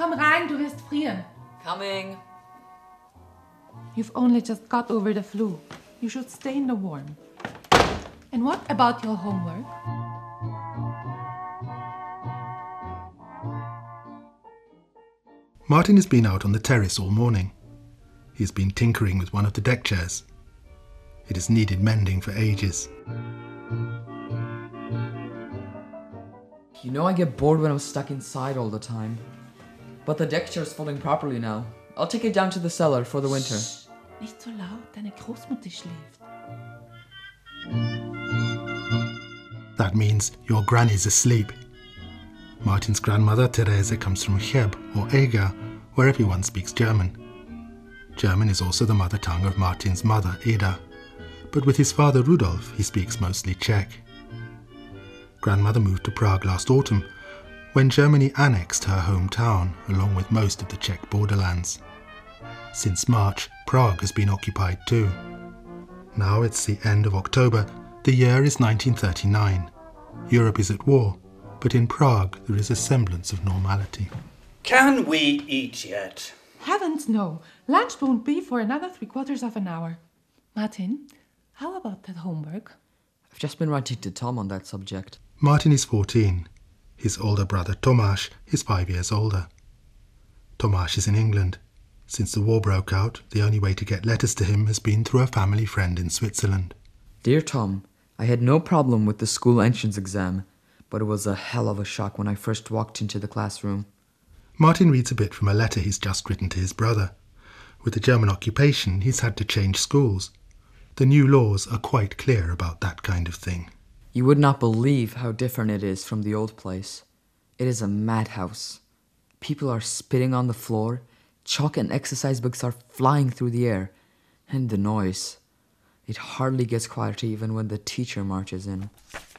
Komm rein, du wirst frieren. Coming. You've only just got over the flu. You should stay in the warm. And what about your homework? Martin has been out on the terrace all morning. He has been tinkering with one of the deck chairs. It has needed mending for ages. You know I get bored when I'm stuck inside all the time. But the deck chair's folding properly now. I'll take it down to the cellar for the winter. Shh, nicht so laut, deine Großmutter schläft. That means your granny's asleep. Martin's grandmother, Therese, comes from Cheb or Eger, where everyone speaks German. German is also the mother tongue of Martin's mother, Eda, but with his father Rudolf, he speaks mostly Czech. Grandmother moved to Prague last autumn, when Germany annexed her hometown, along with most of the Czech borderlands. Since March, Prague has been occupied too. Now it's the end of October. The year is 1939. Europe is at war, but in Prague there is a semblance of normality. Can we eat yet? Heavens no. Lunch won't be for another 3/4 of an hour. Martin, how about that homework? I've just been writing to Tom on that subject. Martin is 14. His older brother Tomáš is 5 years older. Tomáš is in England. Since the war broke out, the only way to get letters to him has been through a family friend in Switzerland. Dear Tom, I had no problem with the school entrance exam, but it was a hell of a shock when I first walked into the classroom. Martin reads a bit from a letter he's just written to his brother. With the German occupation, he's had to change schools. The new laws are quite clear about that kind of thing. You would not believe how different it is from the old place. It is a madhouse. People are spitting on the floor, chalk and exercise books are flying through the air, and the noise. It hardly gets quieter even when the teacher marches in.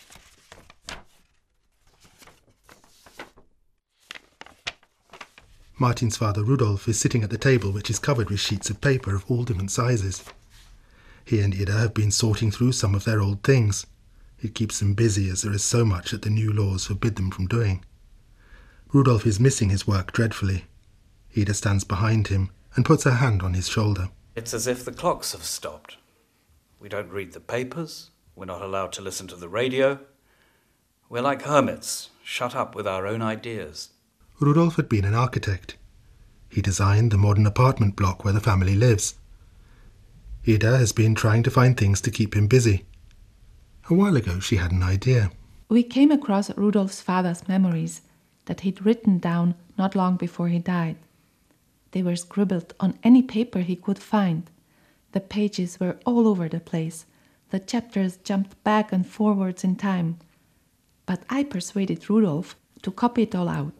Martin's father Rudolf is sitting at the table, which is covered with sheets of paper of all different sizes. He and Ida have been sorting through some of their old things. It keeps them busy as there is so much that the new laws forbid them from doing. Rudolf is missing his work dreadfully. Ida stands behind him and puts her hand on his shoulder. It's as if the clocks have stopped. We don't read the papers. We're not allowed to listen to the radio. We're like hermits, shut up with our own ideas. Rudolf had been an architect. He designed the modern apartment block where the family lives. Ida has been trying to find things to keep him busy. A while ago she had an idea. We came across Rudolf's father's memories that he'd written down not long before he died. They were scribbled on any paper he could find. The pages were all over the place. The chapters jumped back and forwards in time. But I persuaded Rudolf to copy it all out.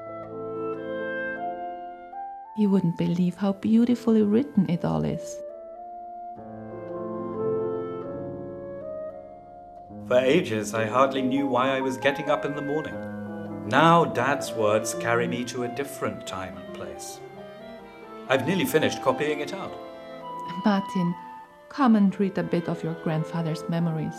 You wouldn't believe how beautifully written it all is. For ages, I hardly knew why I was getting up in the morning. Now Dad's words carry me to a different time and place. I've nearly finished copying it out. Martin, come and read a bit of your grandfather's memories.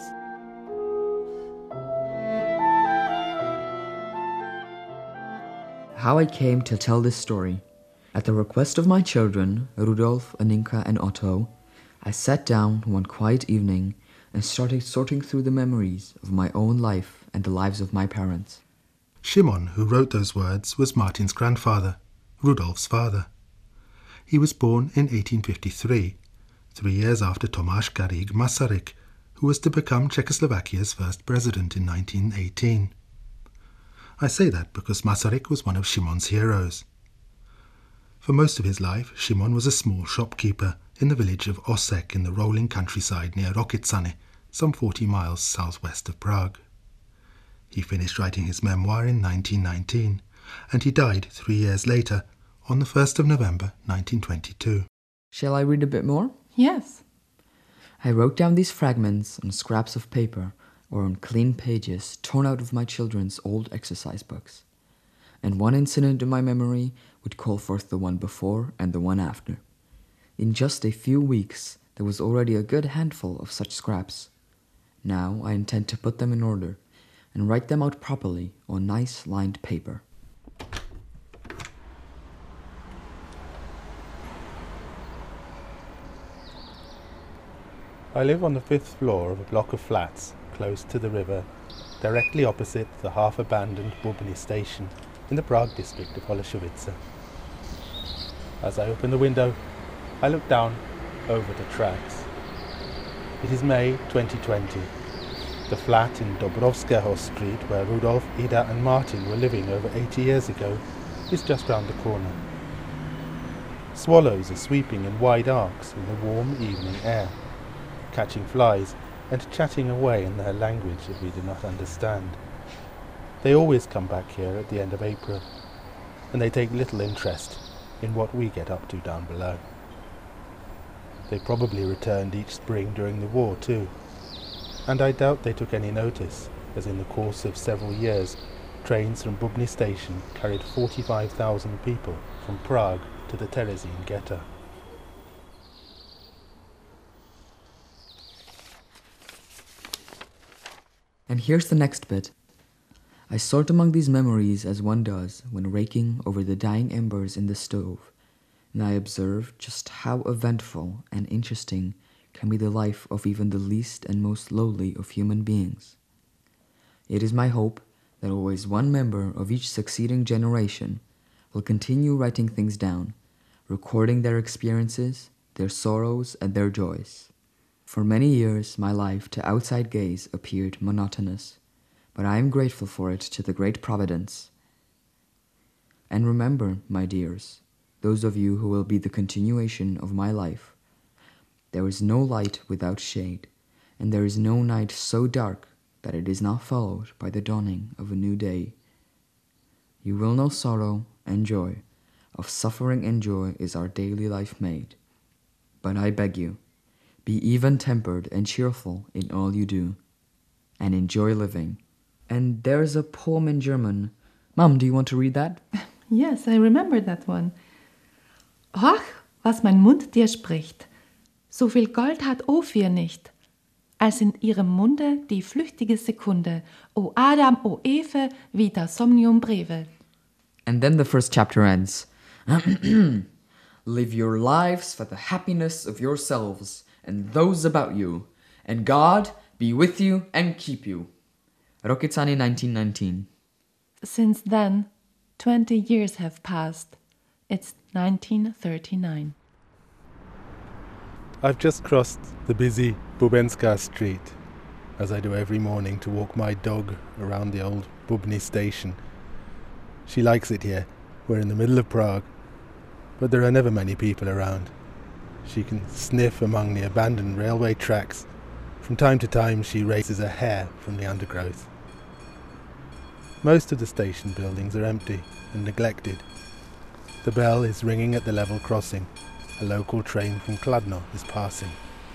How I came to tell this story. At the request of my children, Rudolf, Aninka and Otto, I sat down one quiet evening and started sorting through the memories of my own life and the lives of my parents. Shimon, who wrote those words, was Martin's grandfather, Rudolf's father. He was born in 1853, 3 years after Tomáš Garrigue Masaryk, who was to become Czechoslovakia's first president in 1918. I say that because Masaryk was one of Shimon's heroes. For most of his life, Shimon was a small shopkeeper in the village of Osek in the rolling countryside near Rokycany, some 40 miles southwest of Prague. He finished writing his memoir in 1919, and he died 3 years later, on the 1st of November 1922. Shall I read a bit more? Yes. I wrote down these fragments on scraps of paper or on clean pages torn out of my children's old exercise books. And one incident in my memory would call forth the one before and the one after. In just a few weeks, there was already a good handful of such scraps. Now I intend to put them in order and write them out properly on nice lined paper. I live on the 5th floor of a block of flats close to the river, directly opposite the half-abandoned Bubny station in the Prague district of Holešovice. As I open the window, I look down over the tracks. It is May 2020. The flat in Dobrovského Street where Rudolf, Ida and Martin were living over 80 years ago is just round the corner. Swallows are sweeping in wide arcs in the warm evening air, catching flies and chatting away in their language that we do not understand. They always come back here at the end of April, and they take little interest in what we get up to down below. They probably returned each spring during the war too, and I doubt they took any notice, as in the course of several years, trains from Bubny station carried 45,000 people from Prague to the Terezín ghetto. And here's the next bit. I sort among these memories as one does when raking over the dying embers in the stove, and I observe just how eventful and interesting can be the life of even the least and most lowly of human beings. It is my hope that always one member of each succeeding generation will continue writing things down, recording their experiences, their sorrows, and their joys. For many years, my life to outside gaze appeared monotonous, but I am grateful for it to the great Providence. And remember, my dears, those of you who will be the continuation of my life, there is no light without shade, and there is no night so dark that it is not followed by the dawning of a new day. You will know sorrow and joy, of suffering and joy is our daily life made. But I beg you, be even-tempered and cheerful in all you do, and enjoy living. And there's a poem in German. Mom, do you want to read that? Yes, I remember that one. Ach, was mein Mund dir spricht. So viel Gold hat Ophir nicht, als in ihrem Munde die flüchtige Sekunde. O Adam, o Eve, vita somnium breve. And then the first chapter ends. Live your lives for the happiness of yourselves and those about you, and God be with you and keep you. Rokycany, 1919. Since then, 20 years have passed. It's 1939. I've just crossed the busy Bubenská Street, as I do every morning to walk my dog around the old Bubny station. She likes it here. We're in the middle of Prague, but there are never many people around. She can sniff among the abandoned railway tracks. From time to time she raises a hair from the undergrowth. Most of the station buildings are empty and neglected. The bell is ringing at the level crossing. A local train from Kladno is passing.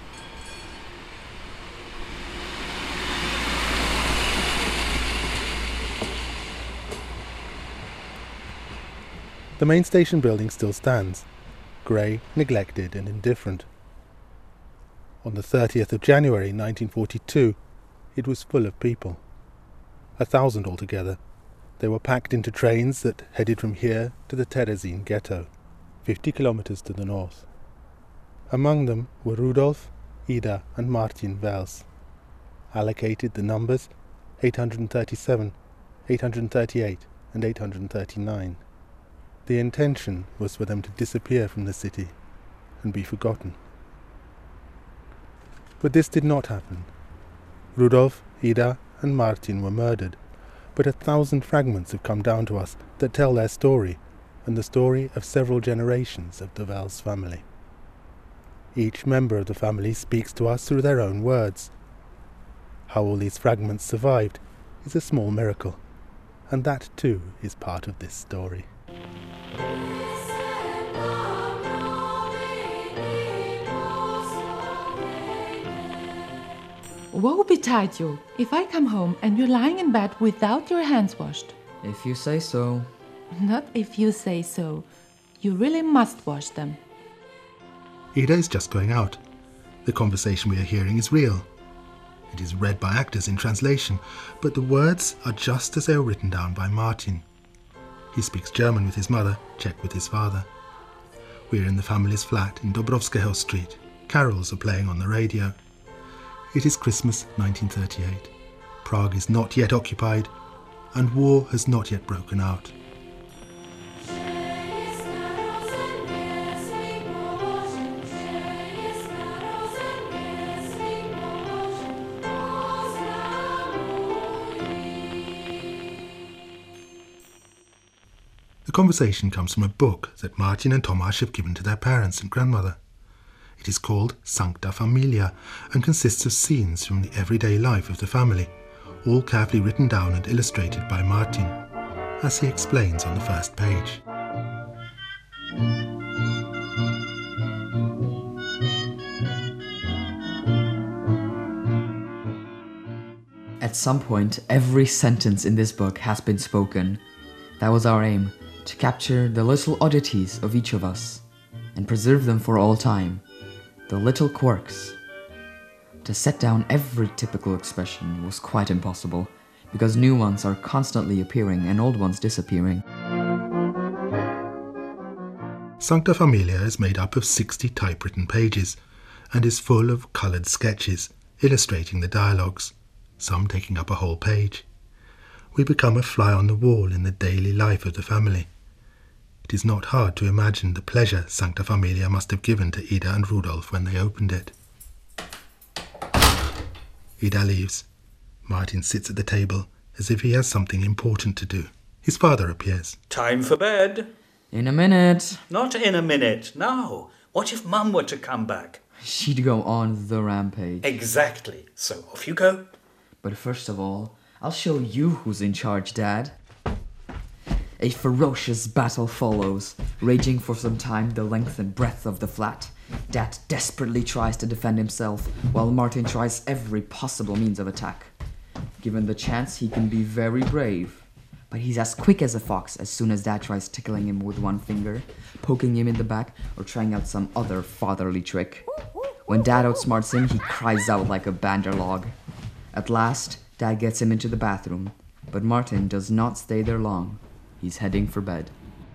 The main station building still stands, grey, neglected and indifferent. On the 30th of January 1942, it was full of people. 1,000 altogether. They were packed into trains that headed from here to the Terezín ghetto, 50 kilometers to the north. Among them were Rudolf, Ida and Martin Wels. Allocated the numbers 837, 838 and 839. The intention was for them to disappear from the city and be forgotten. But this did not happen. Rudolf, Ida and Martin were murdered, but 1,000 fragments have come down to us that tell their story and the story of several generations of the Wels family. Each member of the family speaks to us through their own words. How all these fragments survived is a small miracle, and that too is part of this story. Woe betide you if I come home and you're lying in bed without your hands washed. If you say so. Not if you say so. You really must wash them. Ida is just going out. The conversation we are hearing is real. It is read by actors in translation, but the words are just as they were written down by Martin. He speaks German with his mother, Czech with his father. We are in the family's flat in Dobrovského Street. Carols are playing on the radio. It is Christmas 1938. Prague is not yet occupied, and war has not yet broken out. The conversation comes from a book that Martin and Tomáš have given to their parents and grandmother. It is called Sancta Familia and consists of scenes from the everyday life of the family, all carefully written down and illustrated by Martin, as he explains on the first page. At some point, every sentence in this book has been spoken. That was our aim, to capture the little oddities of each of us and preserve them for all time, the little quirks. To set down every typical expression was quite impossible, because new ones are constantly appearing and old ones disappearing. Sancta Familia is made up of 60 typewritten pages and is full of coloured sketches illustrating the dialogues, some taking up a whole page. We become a fly on the wall in the daily life of the family. It is not hard to imagine the pleasure Sancta Familia must have given to Ida and Rudolf when they opened it. Ida leaves. Martin sits at the table as if he has something important to do. His father appears. Time for bed. In a minute. Not in a minute, now. What if Mum were to come back? She'd go on the rampage. Exactly. So off you go. But first of all, I'll show you who's in charge, Dad. A ferocious battle follows, raging for some time the length and breadth of the flat. Dad desperately tries to defend himself, while Martin tries every possible means of attack. Given the chance, he can be very brave. But he's as quick as a fox as soon as Dad tries tickling him with one finger, poking him in the back, or trying out some other fatherly trick. When Dad outsmarts him, he cries out like a banderlog. At last, Dad gets him into the bathroom, but Martin does not stay there long. He's heading for bed.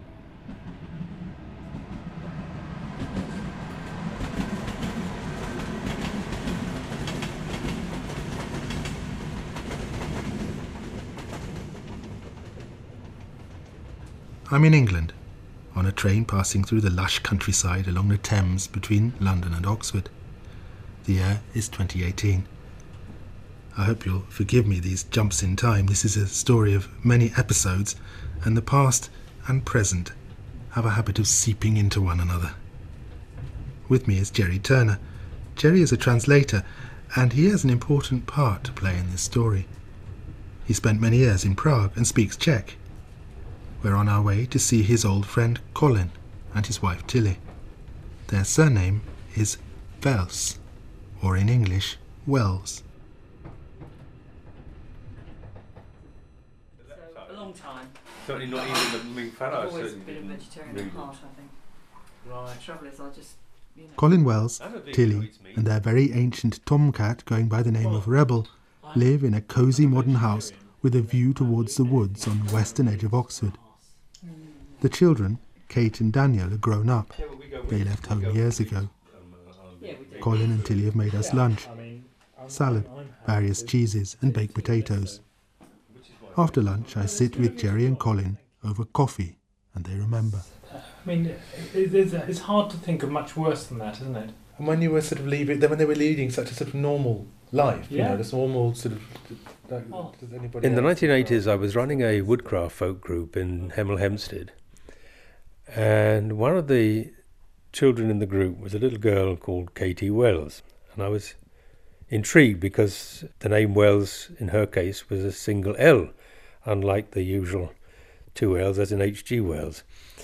I'm in England, on a train passing through the lush countryside along the Thames between London and Oxford. The year is 2018. I hope you'll forgive me these jumps in time. This is a story of many episodes, and the past and present have a habit of seeping into one another. With me is Jerry Turner. Jerry is a translator, and he has an important part to play in this story. He spent many years in Prague and speaks Czech. We're on our way to see his old friend Colin and his wife Tilly. Their surname is Wels, or in English, Wells. A long time. Certainly not even the meat I've farrow. always been a vegetarian at heart, I think. Right. The trouble is, I just, you know. Colin Wells, Tilly, and their very ancient tomcat going by the name of Rebel live in a cosy modern house with a view towards the woods on the western edge of Oxford. The children, Kate and Daniel, are grown up. They left home years ago. Colin and Tilly have made us lunch. Salad, various cheeses and baked potatoes. After lunch, I sit with Jerry and Colin over coffee, and they remember. I mean, it's hard to think of much worse than that, isn't it? And when you were sort of leaving, then when they were leading such a sort of normal life, you Yeah. know, this normal sort of. Does anybody In the else- 1980s, I was running a woodcraft folk group in Hemel Hempstead, and one of the children in the group was a little girl called Katie Wells, and I was intrigued because the name Wells, in her case, was a single L, unlike the usual two L's as in H.G. Wells.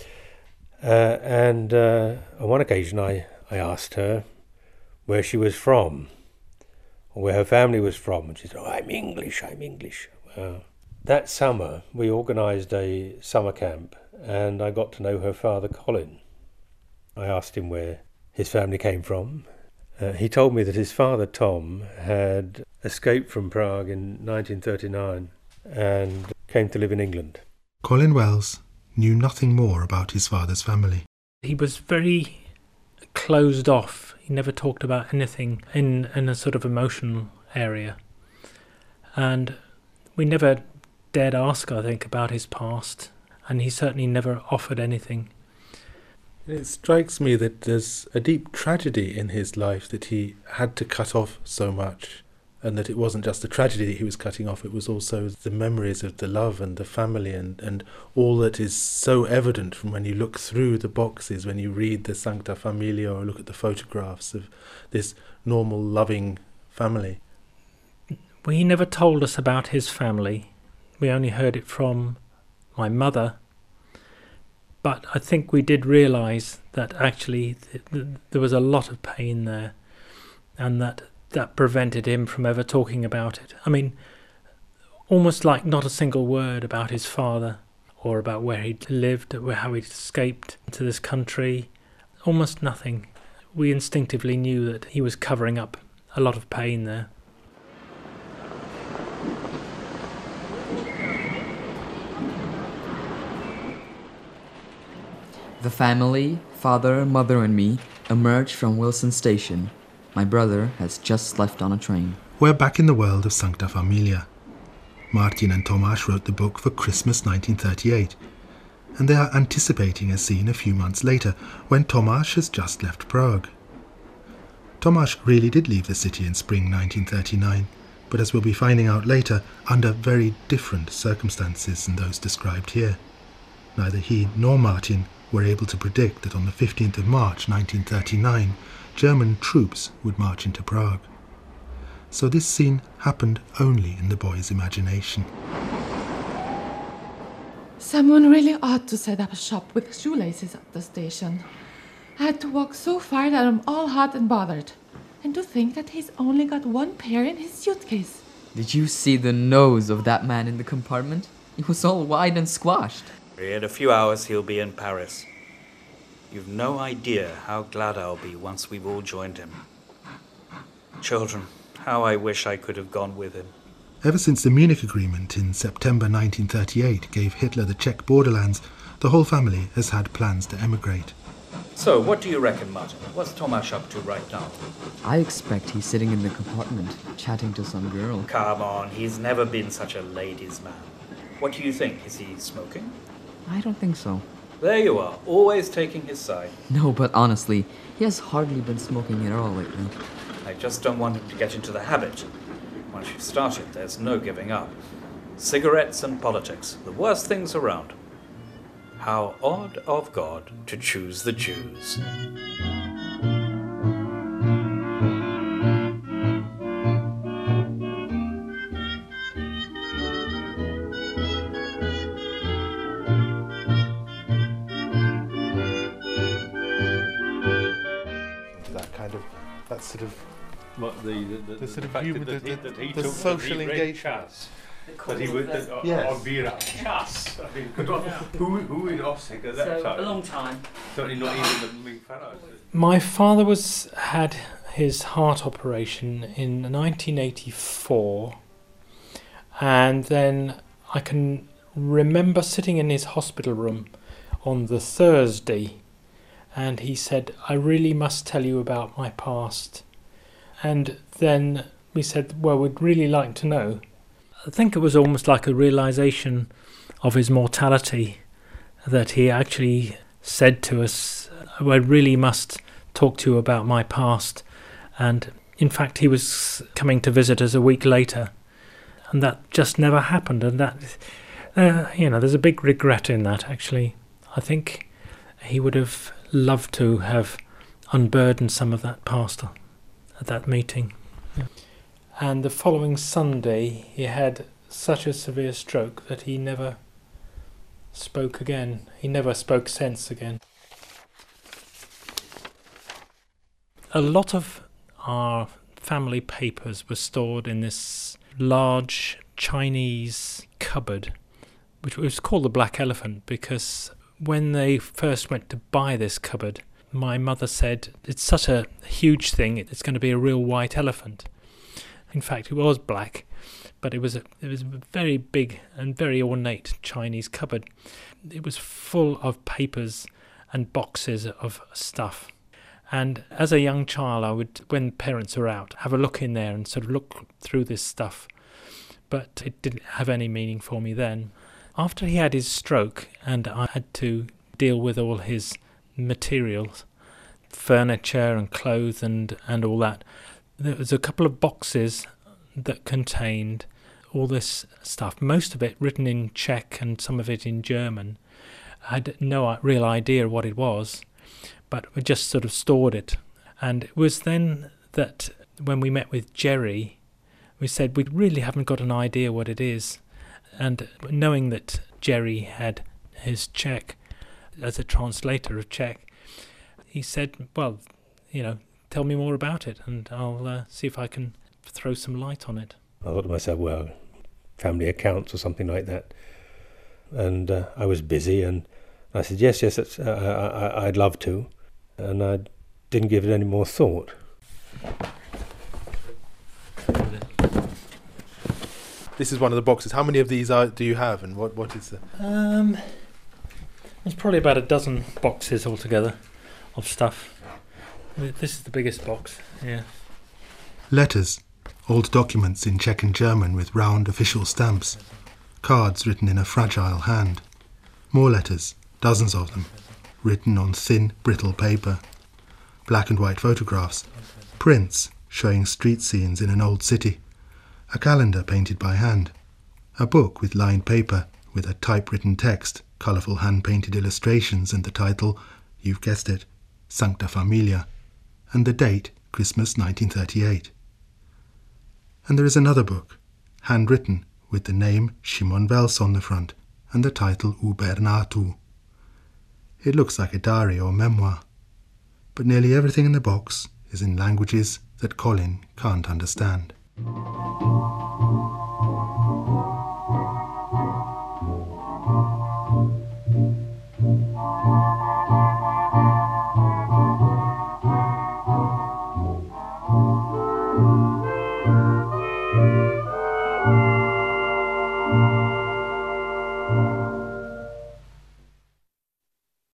And on one occasion, I asked her where she was from, or where her family was from, and she said, "Oh, I'm English. That summer, we organised a summer camp, and I got to know her father, Colin. I asked him where his family came from. He told me that his father, Tom, had escaped from Prague in 1939 and came to live in England. Colin Wells knew nothing more about his father's family. He was very closed off. He never talked about anything in a sort of emotional area. And we never dared ask, I think, about his past, and he certainly never offered anything. It strikes me that there's a deep tragedy in his life that he had to cut off so much, and that it wasn't just the tragedy that he was cutting off, it was also the memories of the love and the family and all that is so evident from when you look through the boxes, when you read the Sancta Familia or look at the photographs of this normal, loving family. Well, he never told us about his family. We only heard it from my mother. But I think we did realise that actually there was a lot of pain there, and that prevented him from ever talking about it. I mean, almost like not a single word about his father, or about where he lived, or how he escaped to this country. Almost nothing. We instinctively knew that he was covering up a lot of pain there. The family, father, mother and me, emerged from Wilson Station. My brother has just left on a train. We're back in the world of Sancta Familia. Martin and Tomáš wrote the book for Christmas 1938, and they are anticipating a scene a few months later when Tomáš has just left Prague. Tomáš really did leave the city in spring 1939, but as we'll be finding out later, under very different circumstances than those described here. Neither he nor Martin were able to predict that on the 15th of March 1939, German troops would march into Prague. So this scene happened only in the boy's imagination. Someone really ought to set up a shop with shoelaces at the station. I had to walk so far that I'm all hot and bothered. And to think that he's only got one pair in his suitcase. Did you see the nose of that man in the compartment? It was all wide and squashed. In a few hours he'll be in Paris. You've no idea how glad I'll be once we've all joined him. Children, how I wish I could have gone with him. Ever since the Munich Agreement in September 1938 gave Hitler the Czech borderlands, the whole family has had plans to emigrate. So, what do you reckon, Martin? What's Tomáš up to right now? I expect he's sitting in the compartment, chatting to some girl. Come on, he's never been such a ladies' man. What do you think? Is he smoking? I don't think so. There you are, always taking his side. No, but honestly, he has hardly been smoking at all lately. I just don't want him to get into the habit. Once you've started, there's no giving up. Cigarettes and politics, the worst things around. How odd of God to choose the Jews. That sort of What the sort of fact humour, that he the took social that he read engagement. Chas, that he would Yes. on Vera Chas. I mean, who in Ossig at that So, time? a long time. Certainly not even the Ming Fellows. My father had his heart operation in 1984, and then I can remember sitting in his hospital room on the Thursday, and he said, "I really must tell you about my past." And then we said, "Well, we'd really like to know." I think it was almost like a realization of his mortality, that he actually said to us, "I really must talk to you about my past." And in fact, he was coming to visit us a week later, and that just never happened. And that, there's a big regret in that, actually. I think he would have loved to have unburdened some of that past at that meeting. Yeah. And the following Sunday, he had such a severe stroke that he never spoke again. He never spoke sense again. A lot of our family papers were stored in this large Chinese cupboard, which was called the Black Elephant, because when they first went to buy this cupboard, my mother said, "It's such a huge thing, it's going to be a real white elephant." In fact, it was black, but it was a very big and very ornate Chinese cupboard. It was full of papers and boxes of stuff. And as a young child, I would, when parents were out, have a look in there and sort of look through this stuff. But it didn't have any meaning for me then. After he had his stroke and I had to deal with all his materials, furniture and clothes and all that, there was a couple of boxes that contained all this stuff, most of it written in Czech and some of it in German. I had no real idea what it was, but we just sort of stored it. And it was then that when we met with Jerry, we said we really haven't got an idea what it is. And knowing that Jerry had his Czech as a translator of Czech, he said, well, tell me more about it and I'll see if I can throw some light on it. I thought to myself, well, family accounts or something like that. And I was busy and I said, yes, I'd love to. And I didn't give it any more thought. This is one of the boxes. How many of these do you have, and what is the... There's probably about a dozen boxes altogether of stuff. This is the biggest box, yeah. Letters, old documents in Czech and German with round official stamps, cards written in a fragile hand, more letters, dozens of them, written on thin, brittle paper, black and white photographs, prints showing street scenes in an old city, a calendar painted by hand, a book with lined paper with a typewritten text, colourful hand-painted illustrations and the title, you've guessed it, Sancta Familia, and the date, Christmas 1938. And there is another book, handwritten, with the name Szymon Wels on the front and the title U Bernatu. It looks like a diary or memoir, but nearly everything in the box is in languages that Colin can't understand.